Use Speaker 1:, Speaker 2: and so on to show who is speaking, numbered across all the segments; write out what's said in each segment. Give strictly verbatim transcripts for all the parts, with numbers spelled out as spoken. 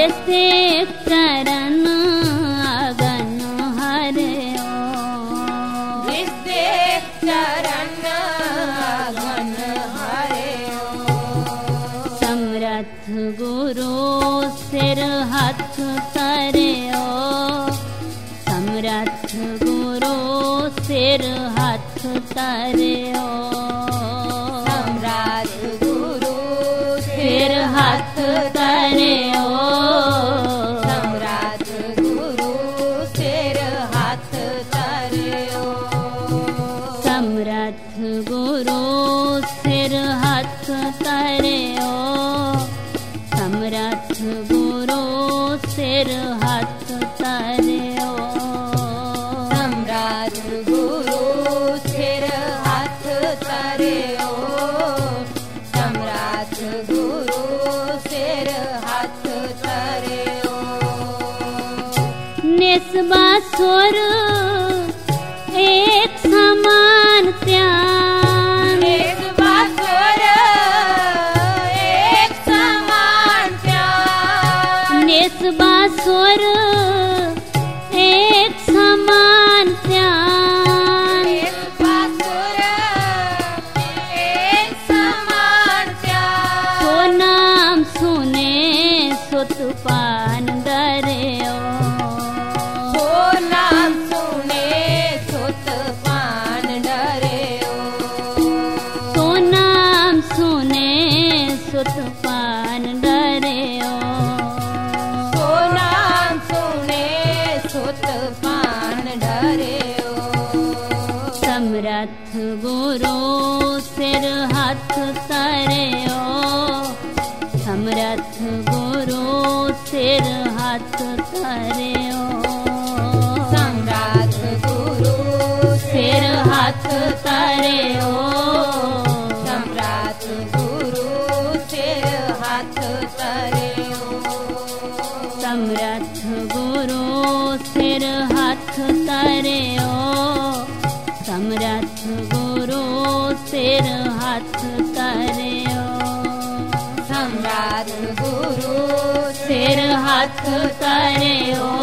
Speaker 1: जैसे चरण अगन हरे
Speaker 2: जिससे चरण अगन हरे
Speaker 1: समरथ गुरु सिर हाथ करे समरथ गुरु सिर हाथ करे
Speaker 2: सम्राट गुरु
Speaker 1: सिर हाथ करे
Speaker 2: सम्राट गुरु सिर हाथ करे
Speaker 1: समरथ गुरु सिर हाथ करे समरथ गुरु सिर हाथ करे
Speaker 2: सम्राट गुरु सिर हाथ करे सम्राट गुरु सिर हाथ करे
Speaker 1: निस्बा स्वर एक समान त्यान
Speaker 2: निस्बा स्वर एक समान त्यान
Speaker 1: निस्बा स्वर एक समान त्यान
Speaker 2: निस्बा स्वर एक समान त्यान
Speaker 1: तो नाम सुने सुत पान डरे
Speaker 2: ओ नाम सुने सुत पान डरे
Speaker 1: तो नाम सुने सुत पान डरे
Speaker 2: ओ नाम सुने सुत पान डरे
Speaker 1: समरथ गुरु सिर हाथ करे समरथ गुरु सिर हाथ करे
Speaker 2: सम्राट गुरु
Speaker 1: सिर हाथ करे
Speaker 2: सम्राट गुरु सिर हाथ करे
Speaker 1: समरथ गुरु सिर हाथ करे समरथ गुरु सिर हाथ करे
Speaker 2: सम्राट गुरु
Speaker 1: सिर हाथ करे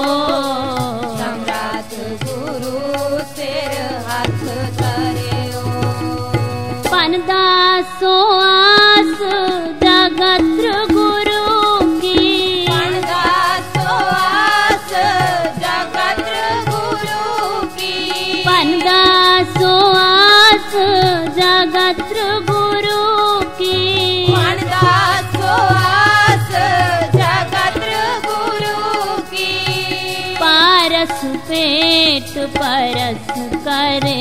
Speaker 2: सम्राट गुरु सिर हाथ करे
Speaker 1: पनदासो आस जगत्र गुरु की
Speaker 2: पनदासो आस जगत्र गुरु की
Speaker 1: पनदासो आस जगत्र गुरु की
Speaker 2: पनदासो आस जगत्र गुरु की
Speaker 1: पारस पेट परस करे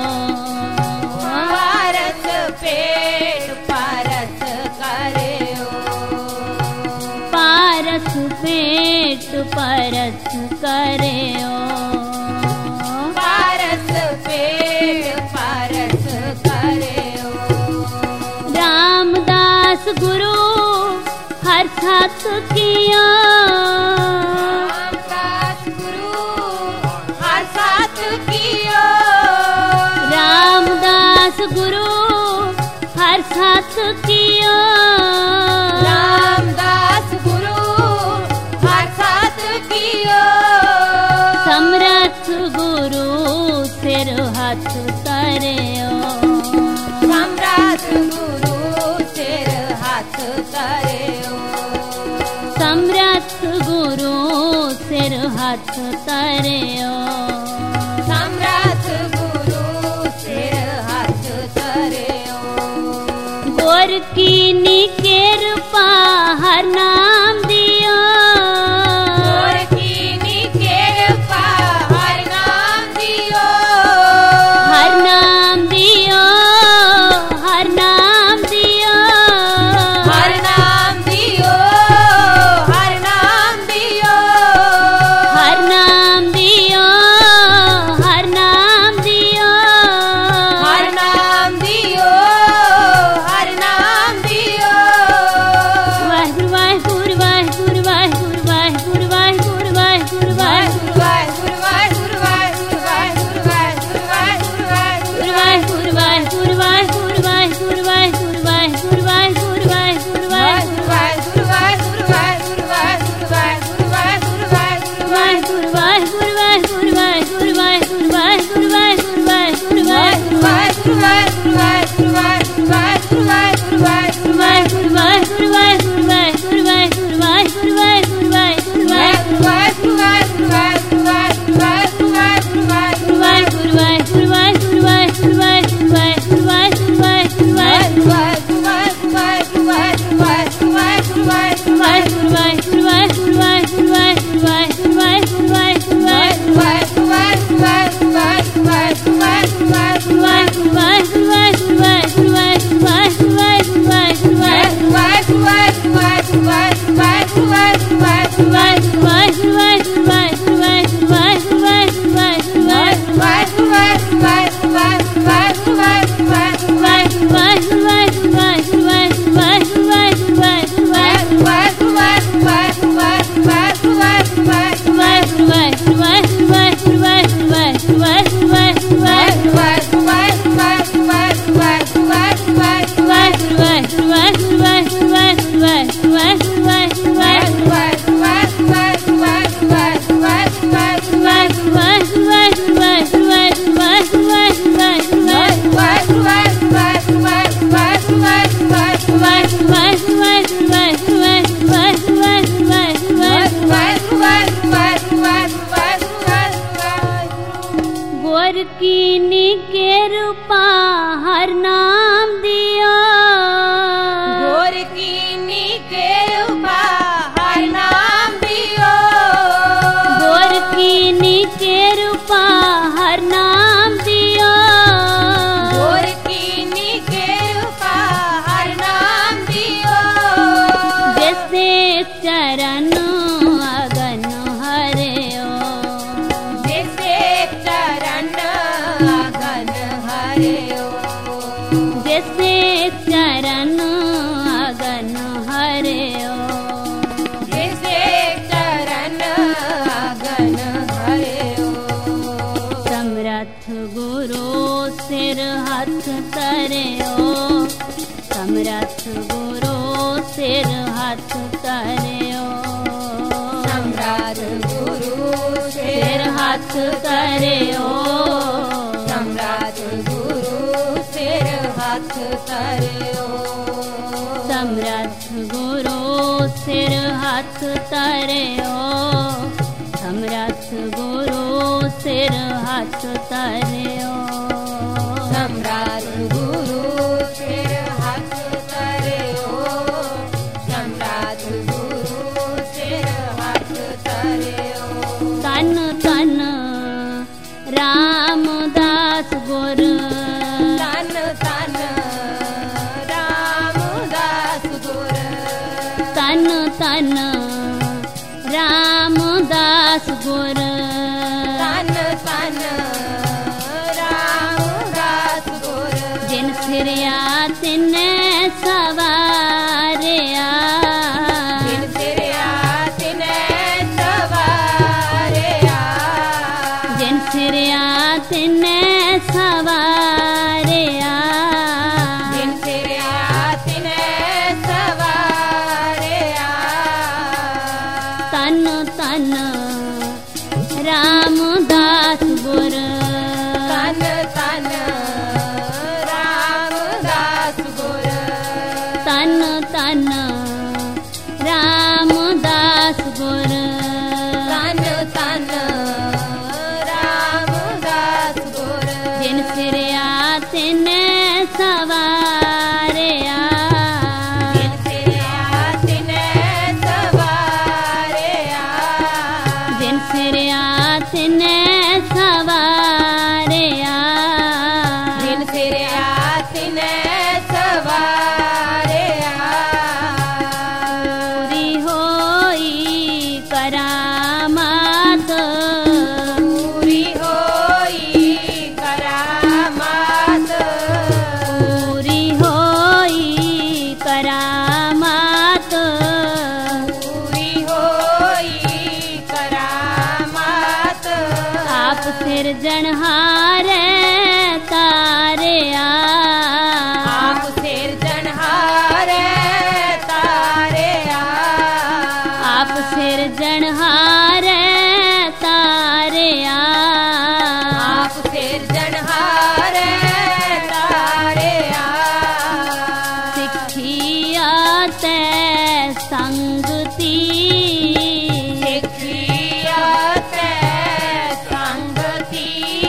Speaker 2: पारस पेट पारस करे
Speaker 1: पारस पेट परस करे
Speaker 2: पारस पेट पारस करे
Speaker 1: रामदास गुरु हर साथ किया
Speaker 2: रामदास गुरु हर साथ कियो
Speaker 1: रामदास गुरु हर साथ किया
Speaker 2: रामदास गुरु हर साथ कियो
Speaker 1: समरथ गुरु सिर हाथ करे
Speaker 2: सम्राट गुरु सिर हाथ करे
Speaker 1: समरथ गुरु सिर हाथ करे
Speaker 2: सम्राट गुरु सिर हाथ करे
Speaker 1: गोर की निकेर हर नाम दियो
Speaker 2: और कीनी केर पा हर नाम दियो
Speaker 1: हर नाम दियो हर नाम दियो
Speaker 2: हर नाम दियो हर नाम दियो
Speaker 1: हर नाम दियो हर नाम दियो
Speaker 2: हर नाम दियो हर नाम दियो
Speaker 1: गोरकीनी के रूपा हर नाम दिया,
Speaker 2: गोरकीनी के रूपा हर नाम दियो,
Speaker 1: गोरकीनी के रूपा हर नाम दिया,
Speaker 2: गोरकीनी के रूपा हर नाम दियो,
Speaker 1: जैसे चरण अगन हरियो,
Speaker 2: जैसे चरण अगन हरियो,
Speaker 1: जैसे चरण अगन हरियो,
Speaker 2: जैसे चरण अगन हरियो,
Speaker 1: समरथ गुरु सिर हाथ तरियो, समरथ गुरु सिर हाथ तरियो,
Speaker 2: सम्राट गुरु
Speaker 1: सिर हाथ तरियो,
Speaker 2: सम्राट गुरु सिर हाथ तरियो,
Speaker 1: समरथ गुरु सिर हाथ तरियो, समरथ गुरु सिर हाथ तरियो,
Speaker 2: सम्राट गुरु सिर हाथ तरियो, सम्राट गुरु सिर हाथ तरियो,
Speaker 1: तन तन रामदास गुर,
Speaker 2: तन तन रामदास गुर,
Speaker 1: तन तन रामदास गुर,
Speaker 2: तन तन रामदास गुर,
Speaker 1: जिन सिरिया तिन सवारिया,
Speaker 2: जिन सिरिया तिने सवारिया,
Speaker 1: जिन सिरिया तिन सवारिया,
Speaker 2: जिन सिरिया तिने सवारिया,
Speaker 1: तन तन रामदास गुर,
Speaker 2: तन तन रामदास गुर,
Speaker 1: तन तन रामदास गुर,
Speaker 2: तन तन रामदास गुर,
Speaker 1: जिन सिरिया तिन सवारिया,
Speaker 2: जिन सिरिया तिने सवारिया,
Speaker 1: जिन सिरिया तिन सवारिया,
Speaker 2: जिन सिरिया तिने सवारिया,
Speaker 1: पूरी होई करामात,
Speaker 2: पूरी होई करामात,
Speaker 1: पूरी होई करामात,
Speaker 2: पूरी होई करामात,
Speaker 1: आप सिरजनहारे तारिया,
Speaker 2: आप सिरजनहारे तारिया,
Speaker 1: आप सिरजनहारे तारिया,
Speaker 2: आप सिरजनहारे तारिया,
Speaker 1: सिखिया ते संगती,
Speaker 2: सिखिया ते संगति,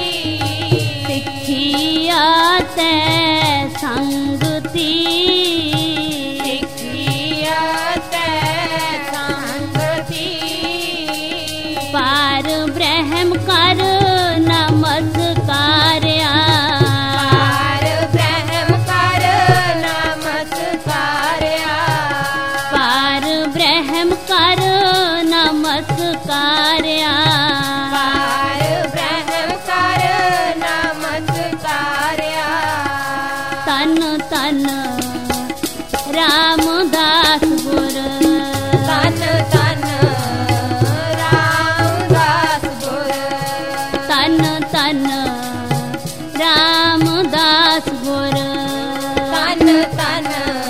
Speaker 1: सिखिया ते संगती,
Speaker 2: सिखिया ते
Speaker 1: ਬ੍ਰਹਮ ਕਰ ਨਮਸਕਾਰਿਆ
Speaker 2: ਕਾਰ ਬ੍ਰਹਮ ਕਰ ਨਮਸਕਾਰਿਆ
Speaker 1: ਤਨ ਤਨ ਰਾਮਦਾਸ ਗੁਰ
Speaker 2: ਤਨ ਤਨ ਰਾਮਦਾਸ ਗੁਰ
Speaker 1: ਤਨ ਤਨ ਰਾਮਦਾਸ ਗੁਰ
Speaker 2: ਤਨ ਤਨ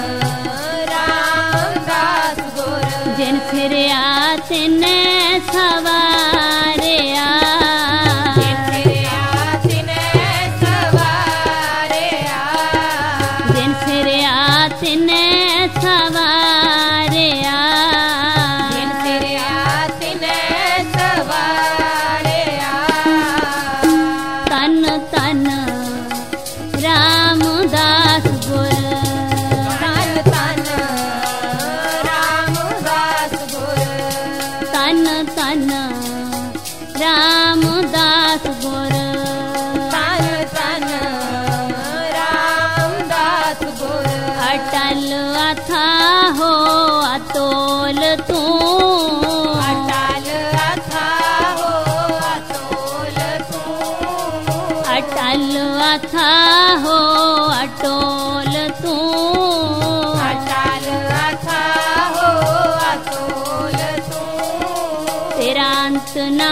Speaker 2: ਰਾਮਦਾਸ ਗੁਰ
Speaker 1: ਜਿਨ ਫਿਰਿਆ ਤਿਨੈ ਸਵਾਰਿਆ
Speaker 2: ਜਿਨ ਫਿਰਿਆ ਤਿਨੈ ਸਵਾਰਿਆ
Speaker 1: ਜਿਨ ਫਿਰਿਆ ਤਿਨੈ ਸਵਾਰਿਆ
Speaker 2: ਜਿਨ ਫਿਰਿਆ ਤਿਨੈ ਸਵਾਰਿਆ
Speaker 1: ਤਨ ਤਨ ਰਾਮਦਾਸ ਗੁਰ
Speaker 2: ਤਨ ਤਨ ਰਾਮਦਾਸ ਗੁਰ
Speaker 1: ਤਨ ਤਨ ਰਾਮਦਾਸ ਗੁਰ
Speaker 2: ਤਨ ਤਨ ਰਾਮਦਾਸ ਗੁਰ
Speaker 1: ਅਟਲ ਅਥਾਹੋ ਅਤੋਲ ਤੂੰ
Speaker 2: ਅਟਲ ਅਥਾਹੋ ਅਤੋਲ ਤੂੰ
Speaker 1: ਅਟਲ ਅਥਾਹੋ ਅਟੋਲ ਤੂੰ
Speaker 2: ਅਟਲ ਅਥਾਹੋ ਅਤੋਲ ਤੂੰ
Speaker 1: ਤੇਰਾ ਅੰਤ ਨ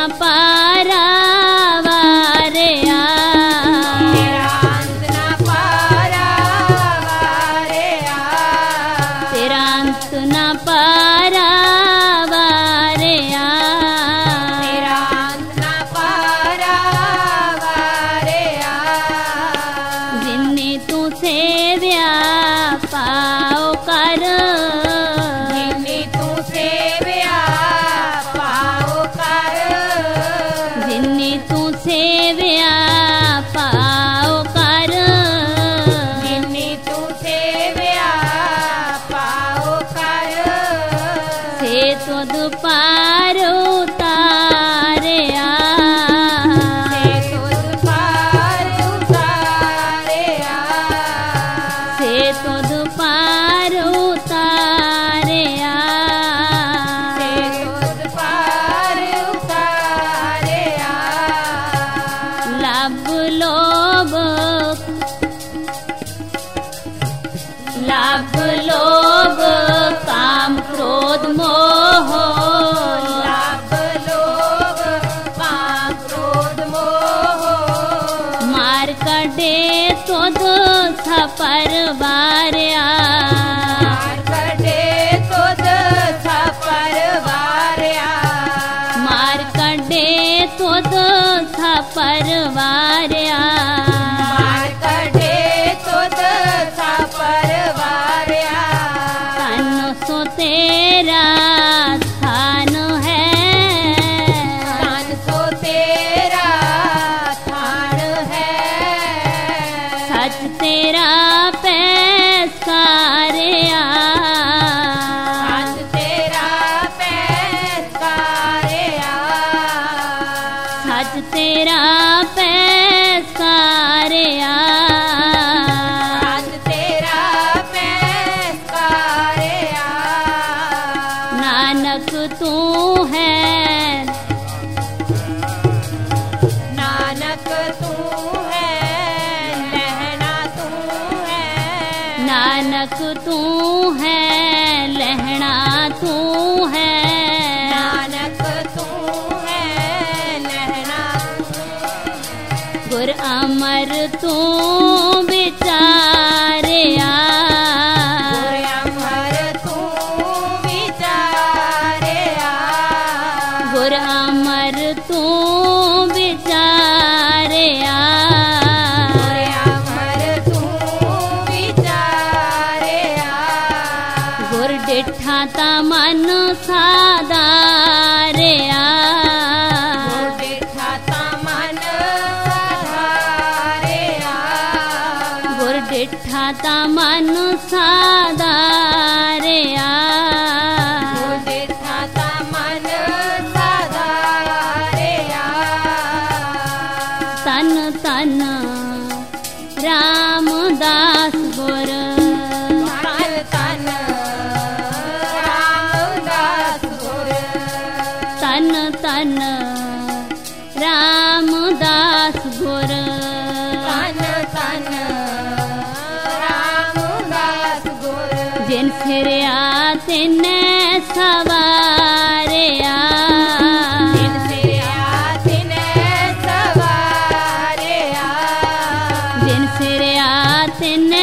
Speaker 1: ਪਾਰਾਵਾਰਿਆ
Speaker 2: ਤੇਰਾ ਅੰਤ ਨ ਪਾਰਾਵਾਰਿਆ
Speaker 1: ਤੇਰਾ ਅੰਤ ਨ ਪਾਰਾਵਾਰਿਆ
Speaker 2: ਤੇਰਾ ਅੰਤ ਨ ਪਾਰਾਵਾਰਿਆ
Speaker 1: ਜਿਨੇ ਤੂੰ ਸੇਵਿਆ ਪਾਉ ਕਰ
Speaker 2: ਜਿਨੀ ਤੂੰ ਸੇਵਿਆ ਪਾਉ ਕਰ
Speaker 1: ਜਿਨੇ ਤੂੰ ਸੇਵਿਆ ਪਾਉ ਕਰ
Speaker 2: ਜਿਨੀ ਤੂੰ ਸੇਵਿਆ ਪਾਉ ਕਰ
Speaker 1: ਸੇ ਤੁਧ ਪਾਰ ਉਤਾਰਿਆ
Speaker 2: ਸੇ ਤੁਧ ਪਾਰ ਉਤਾਰਿਆ
Speaker 1: ਸੇ ਤੁਧ ਪਾਰ ਉਤਾਰਿਆ
Speaker 2: ਸੇ ਤੁਧ ਪਾਰ ਉਤਾਰਿਆ
Speaker 1: ਲੱਭ ਲੋਭ ਲੱਭ ਲੋਭ ਕਾਮ ਕ੍ਰੋਧ ਮੋਹ
Speaker 2: ਲੱਭ ਲੋਭ ਕਾਮ ਕ੍ਰੋਧ ਮੋਹ
Speaker 1: ਮਾਰ ਕੱਢੇ ਤੁਧ ਸਪਰ ਵਾਰਿਆ
Speaker 2: ਮਾਰ ਕੱਢੇ ਤੁਧ ਸਪਰ ਵਾਰਿਆ
Speaker 1: ਮਾਰ ਕੱਢੇ ਤੁਧ ਸਪਰ ਵਾਰਿਆ
Speaker 2: ਮਾਰ ਕੱਢੇ ਤੁਧ ਸਪਰ ਵਾਰਿਆ
Speaker 1: ਤਨ ਸੋ ਤੇਰਾ ਸਥਾਨ ਹੈ
Speaker 2: ਤਨ ਸੋ ਤੇਰਾ ਥਾਨ ਹੈ
Speaker 1: ਸੱਚ ਤੇਰਾ ਪੈਸਾਰਿਆ
Speaker 2: ਸੱਚ ਤੇਰਾ ਪੈਸਾਰਿਆ
Speaker 1: ਸੱਚ ਤੇਰਾ ਪੈਸਾਰਿਆ
Speaker 2: ਸੱਚ ਤੇਰਾ ਪੈਸਾਰਿਆ
Speaker 1: ਨਾਨਕ ਤੂੰ ਹੈ
Speaker 2: ਨਾਨਕ ਤੂੰ ਹੈ ਲਹਿਣਾ ਤੂੰ ਹੈ
Speaker 1: ਨਾਨਕ ਤੂੰ ਹੈ ਲਹਿਣਾ ਤੂੰ ਹੈ
Speaker 2: ਨਾਨਕ ਤੂੰ ਹੈ ਲਹਿਣਾ
Speaker 1: ਗੁਰ ਅਮਰ ਤੂੰ ਵਿਚਾਰਿਆ
Speaker 2: ਗੁਰ ਅਮਰ ਤੂੰ ਵਿਚਾਰਿਆ
Speaker 1: ਗੁਰ ਅਮਰ ਤੂੰ ਵਿਚਾਰਿਆ
Speaker 2: ਗੁਰ ਅਮਰ ਤੂੰ ਵਿਚਾਰਿਆ
Speaker 1: ਗੁਰ ਡਿਠਾ ਤਾਂ ਮਨ ਸਾਧਾਰਿਆ
Speaker 2: ਗੁਰ ਦੇਖਾ ਤਾਂ ਮਨ ਸਾਧਾਰਿਆ
Speaker 1: ਗੁਰ ਡਿਠਾ ਤਾਂ ਮਨ ਸਾਧਾਰਿਆ
Speaker 2: ਗੁਰ ਦੇਖਾ ਤਾਂ ਮਨ ਸਾਧਾਰਿਆ
Speaker 1: ਤਨ ਤਨ ਰਾਮਦਾਸ ਗੁਰ
Speaker 2: ਤਨ ਤਨ ਰਾਮਦਾਸ
Speaker 1: तन तन रामदास गुर
Speaker 2: तन तन रामदास गुर
Speaker 1: जिन सिर आते ने सवारे आ
Speaker 2: जिन सिर आते ने सवारे आ
Speaker 1: जिन सिर आते ने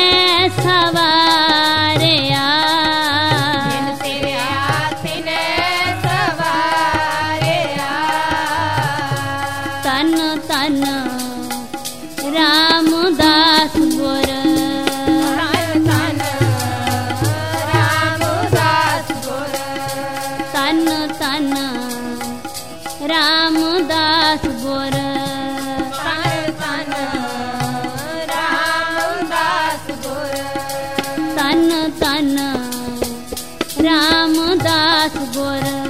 Speaker 1: सवारे आ
Speaker 2: जिन सिर आते ने सवारे आ
Speaker 1: तन तन रामदास गुर
Speaker 2: तन रामदास गुर
Speaker 1: तन तन रामदास गुर
Speaker 2: तन तन रामदास गुर
Speaker 1: तन तन रामदास गुर